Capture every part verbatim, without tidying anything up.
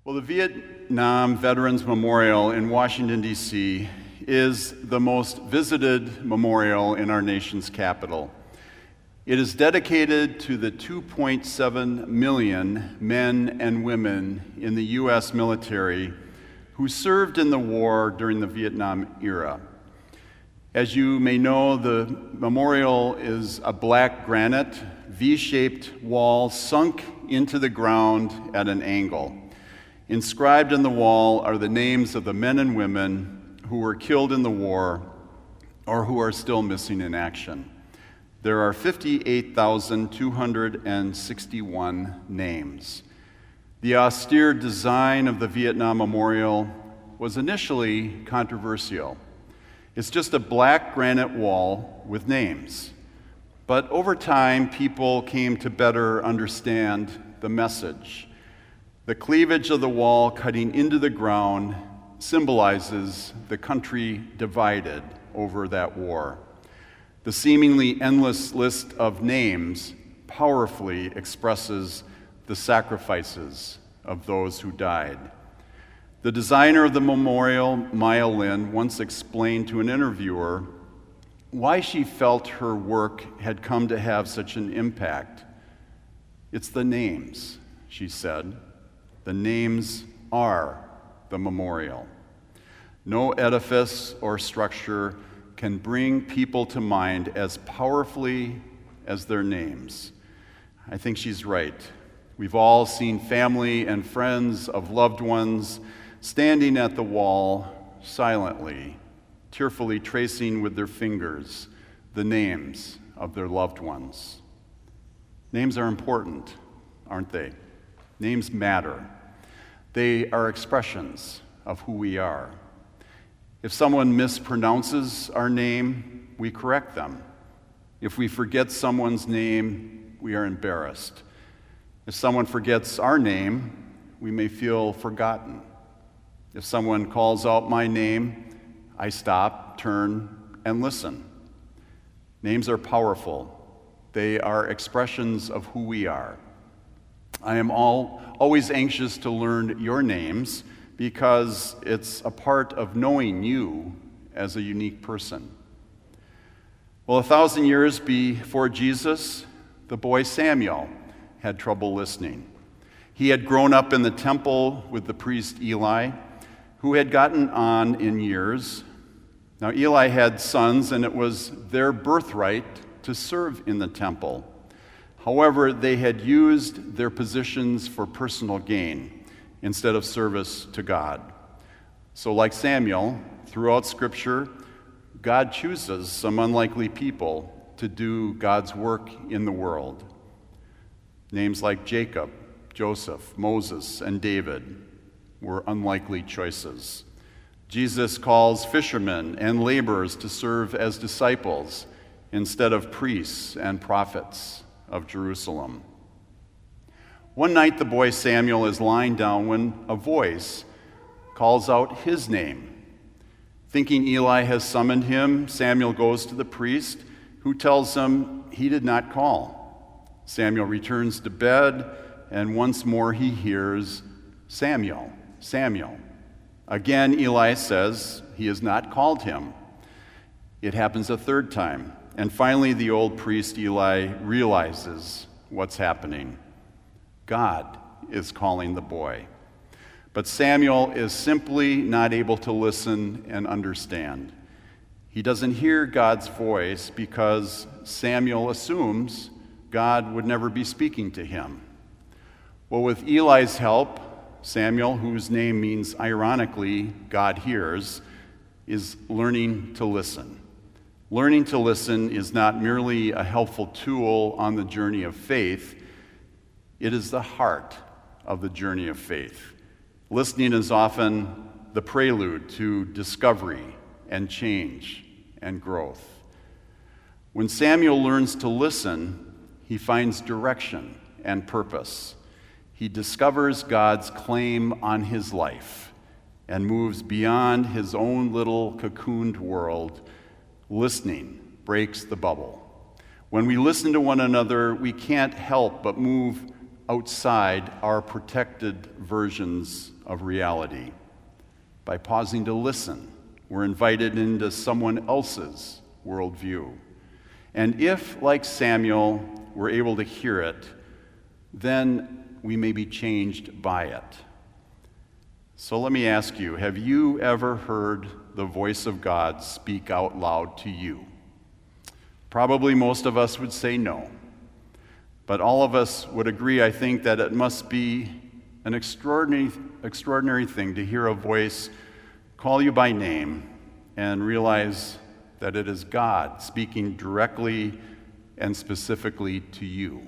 Well, the Vietnam Veterans Memorial in Washington, D C is the most visited memorial in our nation's capital. It is dedicated to the two point seven million men and women in the U S military who served in the war during the Vietnam era. As you may know, the memorial is a black granite, V-shaped wall sunk into the ground at an angle. Inscribed on the wall are the names of the men and women who were killed in the war or who are still missing in action. There are fifty-eight thousand two hundred sixty-one names. The austere design of the Vietnam Memorial was initially controversial. It's just a black granite wall with names. But over time, people came to better understand the message. The cleavage of the wall cutting into the ground symbolizes the country divided over that war. The seemingly endless list of names powerfully expresses the sacrifices of those who died. The designer of the memorial, Maya Lin, once explained to an interviewer why she felt her work had come to have such an impact. It's the names, she said. The names are the memorial. No edifice or structure can bring people to mind as powerfully as their names. I think she's right. We've all seen family and friends of loved ones standing at the wall silently, tearfully tracing with their fingers the names of their loved ones. Names are important, aren't they? Names matter. They are expressions of who we are. If someone mispronounces our name, we correct them. If we forget someone's name, we are embarrassed. If someone forgets our name, we may feel forgotten. If someone calls out my name, I stop, turn, and listen. Names are powerful. They are expressions of who we are. I am all, always anxious to learn your names because it's a part of knowing you as a unique person. Well, a thousand years before Jesus, the boy Samuel had trouble listening. He had grown up in the temple with the priest Eli, who had gotten on in years. Now, Eli had sons, and it was their birthright to serve in the temple. However, they had used their positions for personal gain instead of service to God. So, like Samuel, throughout Scripture, God chooses some unlikely people to do God's work in the world. Names like Jacob, Joseph, Moses, and David were unlikely choices. Jesus calls fishermen and laborers to serve as disciples instead of priests and prophets of Jerusalem. One night, the boy Samuel is lying down when a voice calls out his name. Thinking Eli has summoned him, Samuel goes to the priest, who tells him he did not call. Samuel returns to bed, and once more he hears, "Samuel, Samuel." Again, Eli says he has not called him. It happens a third time. And finally, the old priest Eli realizes what's happening. God is calling the boy. But Samuel is simply not able to listen and understand. He doesn't hear God's voice because Samuel assumes God would never be speaking to him. Well, with Eli's help, Samuel, whose name means ironically, God hears, is learning to listen. Learning to listen is not merely a helpful tool on the journey of faith, it is the heart of the journey of faith. Listening is often the prelude to discovery and change and growth. When Samuel learns to listen, he finds direction and purpose. He discovers God's claim on his life and moves beyond his own little cocooned world. Listening breaks the bubble. When we listen to one another, we can't help but move outside our protected versions of reality. By pausing to listen, we're invited into someone else's worldview. And if, like Samuel, we're able to hear it, then we may be changed by it. So let me ask you, have you ever heard the voice of God speak out loud to you? Probably most of us would say no. But all of us would agree, I think, that it must be an extraordinary, extraordinary thing to hear a voice call you by name and realize that it is God speaking directly and specifically to you.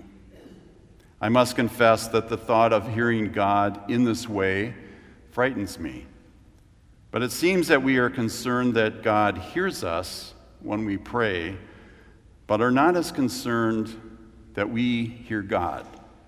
I must confess that the thought of hearing God in this way frightens me. But it seems that we are concerned that God hears us when we pray, but are not as concerned that we hear God.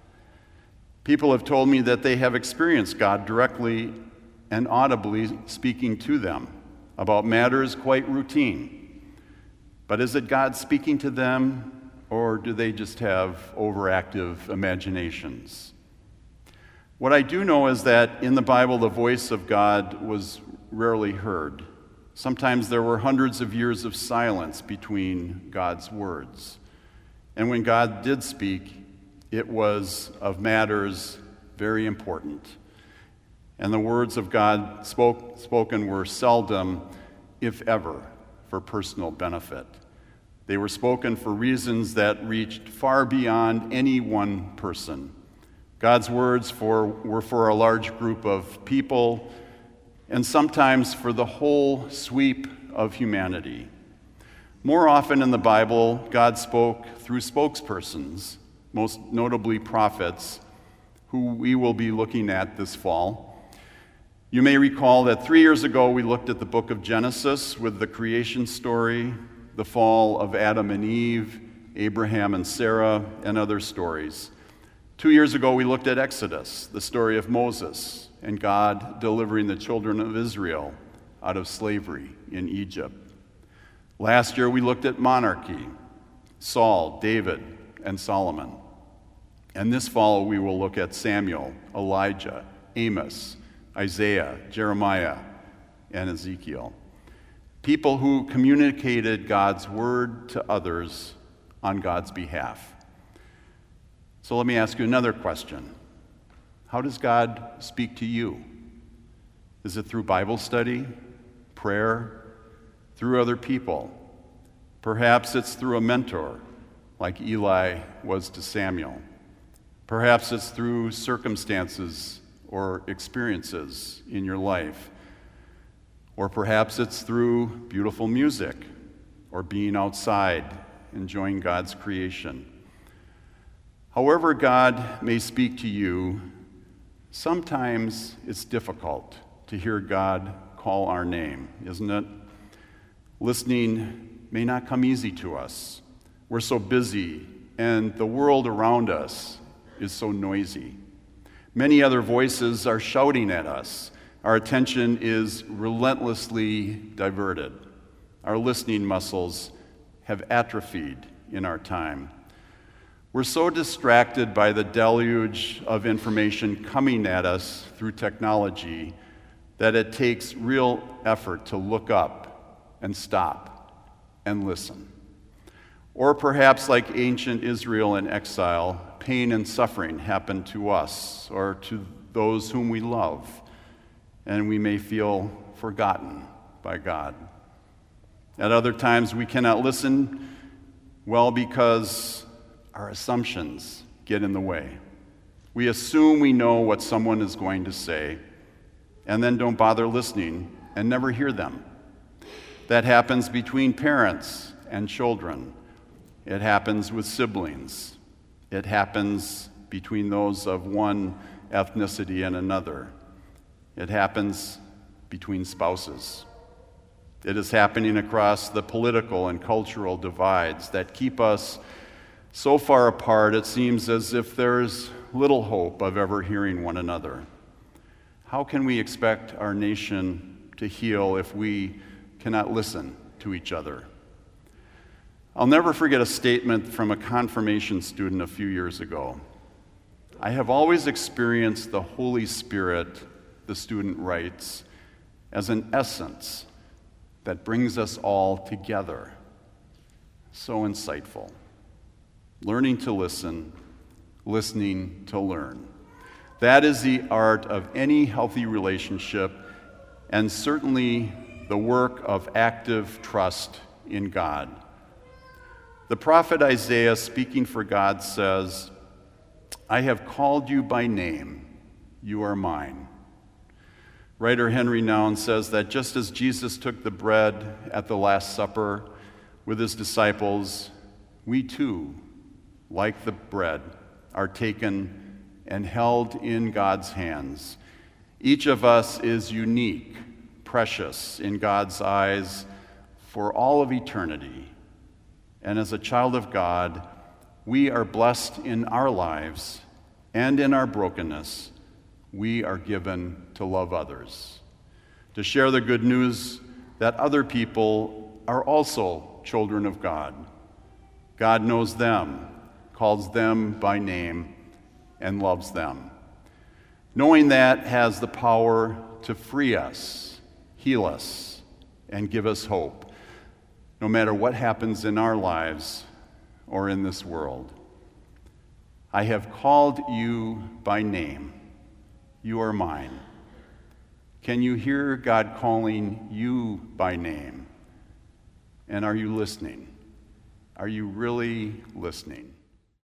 People have told me that they have experienced God directly and audibly speaking to them about matters quite routine. But is it God speaking to them, or do they just have overactive imaginations? What I do know is that in the Bible, the voice of God was rarely heard. Sometimes there were hundreds of years of silence between God's words. And when God did speak, it was of matters very important. And the words of God spoke, spoken were seldom, if ever, for personal benefit. They were spoken for reasons that reached far beyond any one person. God's words for, were for a large group of people, and sometimes for the whole sweep of humanity. More often in the Bible, God spoke through spokespersons, most notably prophets, who we will be looking at this fall. You may recall that three years ago we looked at the book of Genesis with the creation story, the fall of Adam and Eve, Abraham and Sarah, and other stories. Two years ago we looked at Exodus, the story of Moses and God delivering the children of Israel out of slavery in Egypt. Last year we looked at monarchy, Saul, David, and Solomon. And this fall we will look at Samuel, Elijah, Amos, Isaiah, Jeremiah, and Ezekiel. People who communicated God's word to others on God's behalf. So let me ask you another question. How does God speak to you? Is it through Bible study, prayer, through other people? Perhaps it's through a mentor, like Eli was to Samuel. Perhaps it's through circumstances or experiences in your life. Or perhaps it's through beautiful music or being outside, enjoying God's creation. However God may speak to you, sometimes it's difficult to hear God call our name, isn't it? Listening may not come easy to us. We're so busy, and the world around us is so noisy. Many other voices are shouting at us. Our attention is relentlessly diverted. Our listening muscles have atrophied in our time. We're so distracted by the deluge of information coming at us through technology that it takes real effort to look up and stop and listen. Or perhaps, like ancient Israel in exile, pain and suffering happen to us or to those whom we love, and we may feel forgotten by God. At other times, we cannot listen well because our assumptions get in the way. We assume we know what someone is going to say, and then don't bother listening and never hear them. That happens between parents and children. It happens with siblings. It happens between those of one ethnicity and another. It happens between spouses. It is happening across the political and cultural divides that keep us so far apart it seems as if there's little hope of ever hearing one another. How can we expect our nation to heal if we cannot listen to each other? I'll never forget a statement from a confirmation student a few years ago. I have always experienced the Holy Spirit, the student writes, as an essence that brings us all together. So insightful. Learning to listen, listening to learn. That is the art of any healthy relationship, and certainly the work of active trust in God. The prophet Isaiah, speaking for God, says, "I have called you by name, you are mine." Writer Henry Nouwen says that just as Jesus took the bread at the Last Supper with his disciples, we too, like the bread, are taken and held in God's hands. Each of us is unique, precious in God's eyes for all of eternity. And as a child of God, we are blessed in our lives, and in our brokenness, we are given to love others, to share the good news that other people are also children of God. God knows them, calls them by name, and loves them. Knowing that has the power to free us, heal us, and give us hope, no matter what happens in our lives or in this world. I have called you by name. You are mine. Can you hear God calling you by name? And are you listening? Are you really listening?